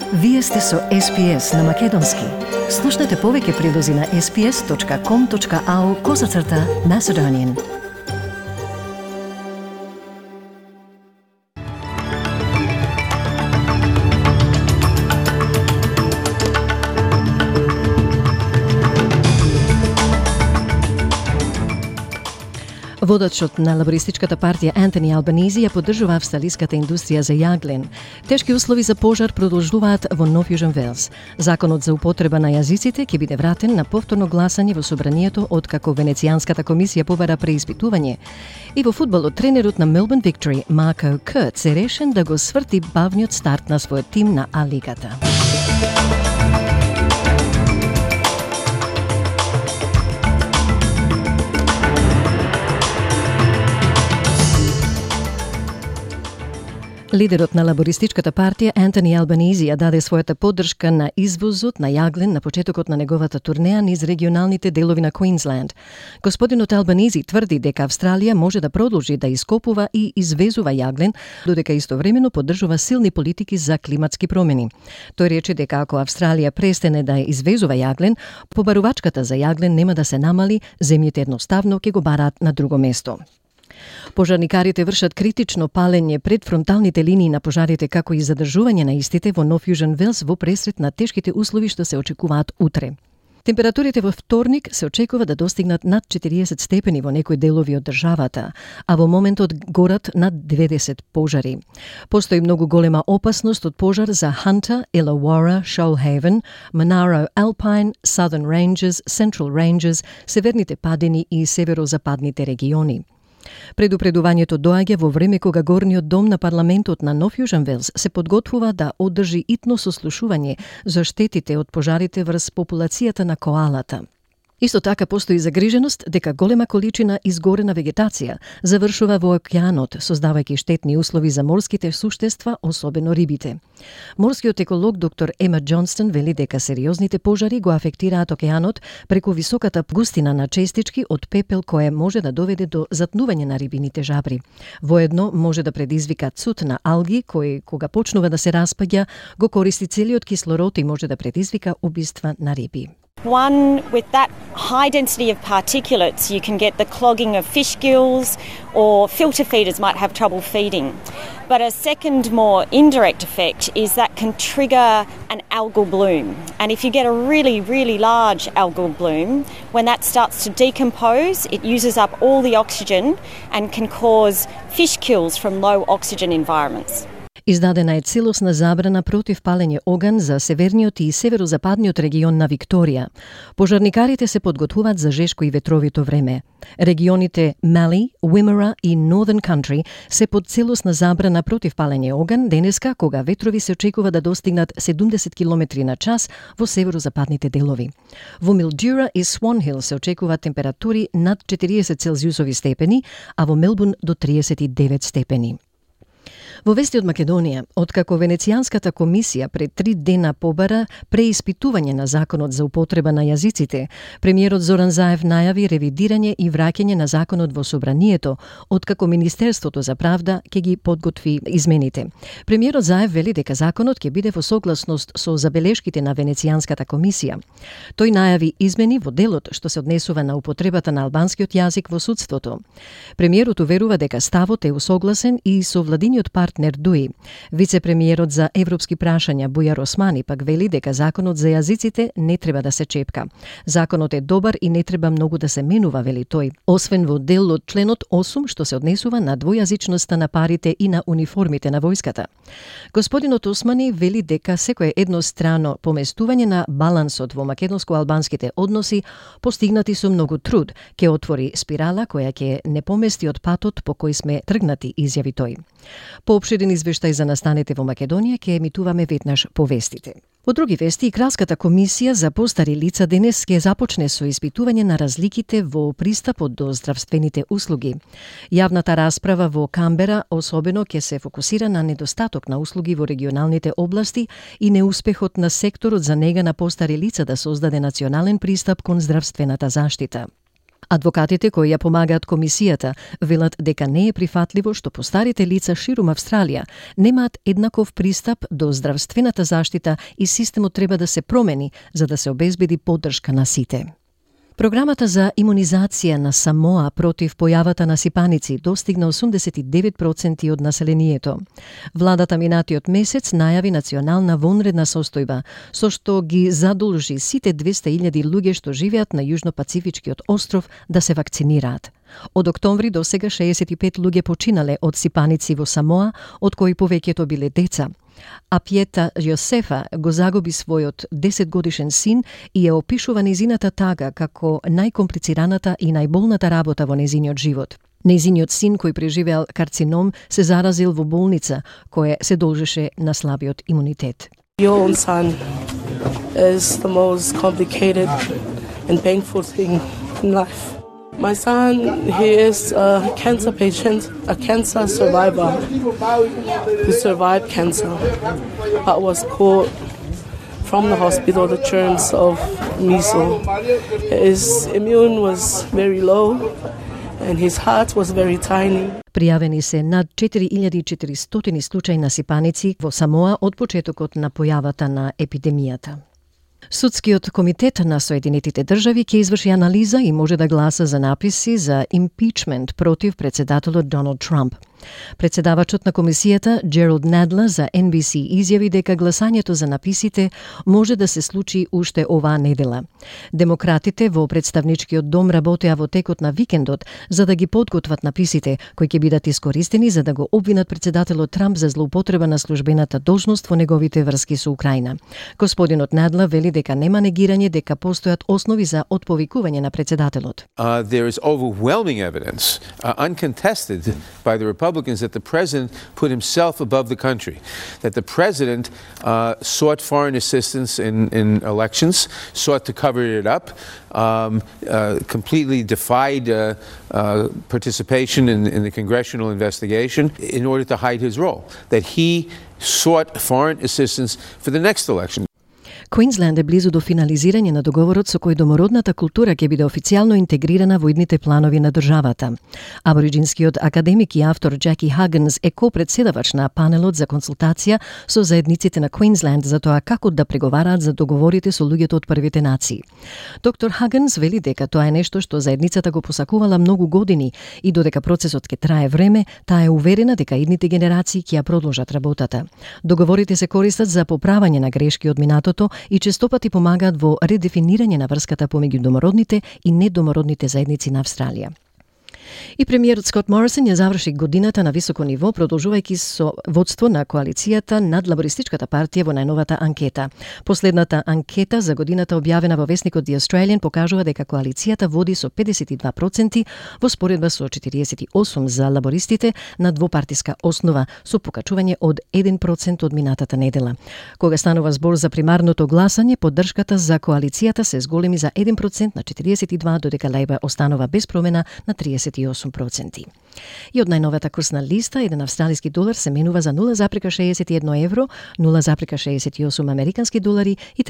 Вие сте со SPS на Македонски. Слушнете повеќе прилози на sps.com.au/Macedonian. Водачот на лабористичката партија Антони Албанези ја поддржува австралиската индустрија за јаглен. Тешки услови за пожар продолжуваат во Нов Јужен Велс. Законот за употреба на јазиците ќе биде вратен на повторно гласање во собранието откако Венецијанската комисија побара преиспитување. И во фудбалот тренерот на Melbourne Victory, Marco Kurtz, е решен да го сврти бавниот старт на својот тим на А-лигата. Лидерот на лабористичката партија Антони Албанези ја даде својата поддршка на извозот на јаглен на почетокот на неговата турнеја низ регионалните делови на Квинсленд. Господинот Албанези тврди дека Австралија може да продолжи да ископува и извезува јаглен, додека истовремено поддржува силни политики за климатски промени. Тој рече дека ако Австралија престане да извезува јаглен, побарувачката за јаглен нема да се намали, земјите едноставно ќе го бараат на друго место. Пожарникарите вршат критично палење пред фронталните линии на пожарите, како и задржување на истите во Нов Јужен Велс во пресред на тешките услови што се очекуваат утре. Температурите во вторник се очекува да достигнат над 40 степени во некои делови од државата, а во моментот горат над 90 пожари. Постои многу голема опасност од пожар за Hunter, Illawarra, Shoalhaven, Monaro Alpine, Southern Ranges, Central Ranges, северните падини и северозападните региони. Предупредувањето доаѓа во време кога Горниот дом на парламентот на Нов Јужен Велс се подготвува да одржи итно сослушување за штетите од пожарите врз популацијата на коалата. Исто така постои загриженост дека голема количина изгорена вегетација завршува во океанот, создавајќи штетни услови за морските суштества, особено рибите. Морскиот еколог доктор Ема Џонстон вели дека сериозните пожари го афектираат океанот преку високата густина на честички од пепел кое може да доведе до затнување на рибините жабри. Воедно може да предизвика цуд на алги кој кога почнува да се распаѓа го користи целиот кислород и може да предизвика убиства на риби. One, with that high density of particulates, you can get the clogging of fish gills, or filter feeders might have trouble feeding. But a second, more indirect effect is that can trigger an algal bloom. And if you get a really, really large algal bloom, when that starts to decompose, it uses up all the oxygen and can cause fish kills from low oxygen environments. Издадена е целосна забрана против палење оган за северниот и северозападниот регион на Викторија. Пожарникарите се подготвуваат за жешко и ветровито време. Регионите Мали, Уимера и Northern Country се под целосна забрана против палење оган денеска, кога ветрови се очекува да достигнат 70 км на час во северозападните делови. Во Милдюра и Swan Hill се очекуваат температури над 40 целзиусови степени, а во Мелбурн до 39 степени. Во вести од Македонија, откако Венецијанската комисија пред 3 дена побара преиспитување на законот за употреба на јазиците, премиерот Зоран Заев најави ревидирање и враќање на законот во собранието, откако Министерството за правда ќе ги подготви измените. Премиерот Заев вели дека законот ќе биде во согласност со забелешките на Венецијанската комисија. Тој најави измени во делот што се однесува на употребата на албанскиот јазик во судството. Премиерот уверува дека ставот е усогласен и со владиниот партнер Дуи. Вице-премиерот за европски прашања Бујар Османи пак вели дека законот за јазиците не треба да се чепка. Законот е добар и не треба многу да се менува, вели тој, освен во дел од членот 8 што се однесува на двојазичноста на парите и на униформите на војската. Господинот Османи вели дека секое еднострано поместување на балансот во македонско-албанските односи постигнати со многу труд ќе отвори спирала која ќе не помести од патот по кој сме тргнати, изјави тој. Поопширен извештај за настаните во Македонија ќе емитуваме веднаш по вестите. Во други вести, Кралската комисија за постари лица денес ќе започне со испитување на разликите во пристапот до здравствените услуги. Јавната расправа во Камбера особено ќе се фокусира на недостаток на услуги во регионалните области и неуспехот на секторот за нега на постари лица да создаде национален пристап кон здравствената заштита. Адвокатите кои ја помагаат комисијата велат дека не е прифатливо што постарите лица ширум Австралија немаат еднаков пристап до здравствената заштита и системот треба да се промени за да се обезбеди поддршка на сите. Програмата за имунизација на Самоа против појавата на сипаници достигна 89% од населението. Владата минатиот месец најави национална вонредна состојба, со што ги задолжи сите 200.000 луѓе што живеат на Јужно-Пацифичкиот остров да се вакцинираат. Од октомври до сега 65 луѓе починале од сипаници во Самоа, од кои повеќето биле деца. А Пјета Јосефа го загуби својот 10-годишен син и ја опишува незината тага како најкомплицираната и најболната работа во незиниот живот. Незиниот син кој преживеал карцином се заразил во болница, која се должеше на слабиот имунитет. Your own son is the most complicated and painful thing in life. My son, he is a cancer patient, a cancer survivor who survived cancer, but was caught from the hospital the germs of measles. His immune was very low and his heart was very tiny. Пријавени се над 4400 случаи на сипаници во Самоа од почетокот на појавата на епидемијата. Судскиот комитет на Соединетите држави ќе изврши анализа и може да гласа за написи за импичмент против председателот Доналд Трамп. Председавачот на комисијата Джералд Надла за NBC изјави дека гласањето за написите може да се случи уште оваа недела. Демократите во представничкиот дом работеа во текот на викендот за да ги подготват написите кои ќе бидат искористени за да го обвинат председателот Трамп за злоупотреба на службената должност во неговите врски со Украина. Господинот Надла вели дека нема негирање дека постојат основи за отповикување на председателот. There is overwhelming evidence, uncontested by the Republicans, that the president put himself above the country, that the president sought foreign assistance in elections, sought to cover it up, completely defied participation in the congressional investigation in order to hide his role, that he sought foreign assistance for the next election. Квинсленд е близу до финализирање на договорот со кој домородната култура ќе биде официјално интегрирана во идните планови на државата. Абориџинскиот академик и автор Джеки Хагенс е копредседавач на панелот за консултација со заедниците на Квинсленд за тоа како да преговараат за договорите со луѓето од првите нации. Доктор Хагенс вели дека тоа е нешто што заедницата го посакувала многу години и додека процесот ќе трае време, таа е уверена дека идните генерации ќе ја продолжат работата. Договорите се користат за поправање на грешки од минатото и честопати помагаат во редефинирање на врската помеѓу домородните и недомородните заедници на Австралија. И премиерот Скот Морисон ја заврши годината на високо ниво, продолжувајќи со водство на коалицијата над лабористичката партија во најновата анкета. Последната анкета за годината објавена во весникот The Australian покажува дека коалицијата води со 52% во споредба со 48% за лабористите на двопартиска основа, со покачување од 1% од минатата недела. Кога станува збор за примарното гласање, поддршката за коалицијата се зголеми за 1% на 42%, додека Лейбар останува без промена на 38%. И од најновата курсна листа, еден австралиски долар се менува за 0,61 евро, 0,68 американски долари и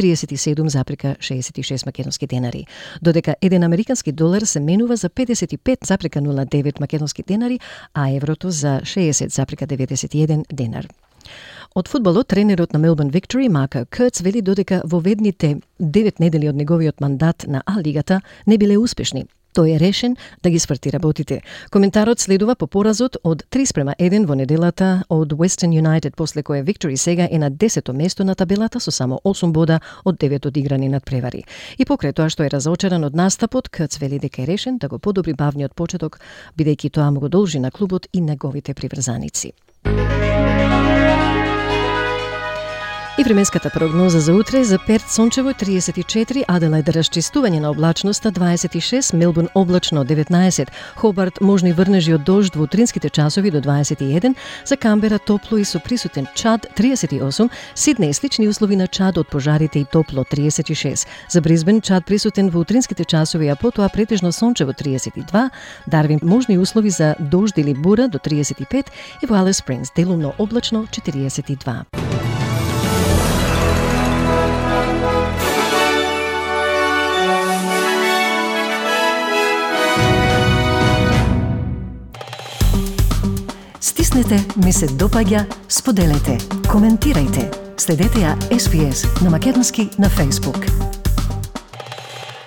37,66 македонски денари. Додека еден американски долар се менува за 55,09 македонски денари, а еврото за 60,91 денар. Од фудбалот, тренерот на Melbourne Victory, Marco Kurtz, вели додека во ведните 9 недели од неговиот мандат на А-лигата не биле успешни. Тој е решен да ги сврти работите. Коментарот следува по поразот од 3:1 во неделата од Western United, после кое Victory сега е на 10-то место на табелата со само 8 бода од 9 одиграни надпревари. И покрај тоа што е разочаран од настапот, Кърц вели дека е решен да го подобри бавниот почеток, бидејќи тоа му го должи на клубот и неговите приврзаници. И временската прогноза за утре: за Перт сончево 34, Аделајд расчистување на облачноста 26, Мелбурн облачно 19, Хобарт можни врнежи од дожд во утринските часови до 21, за Камбера топло и со присутен чад 38, Сиднеј слични услови на чад од пожарите и топло 36, за Брисбен чад присутен во утринските часови, а потоа претежно сончево 32, Дарвин можни услови за дожд или бура до 35 и во Алис Спрингс делумно облачно 42. Натиснете ми се допаѓа, споделете, коментирајте. Следете ја SPS на македонски на Facebook.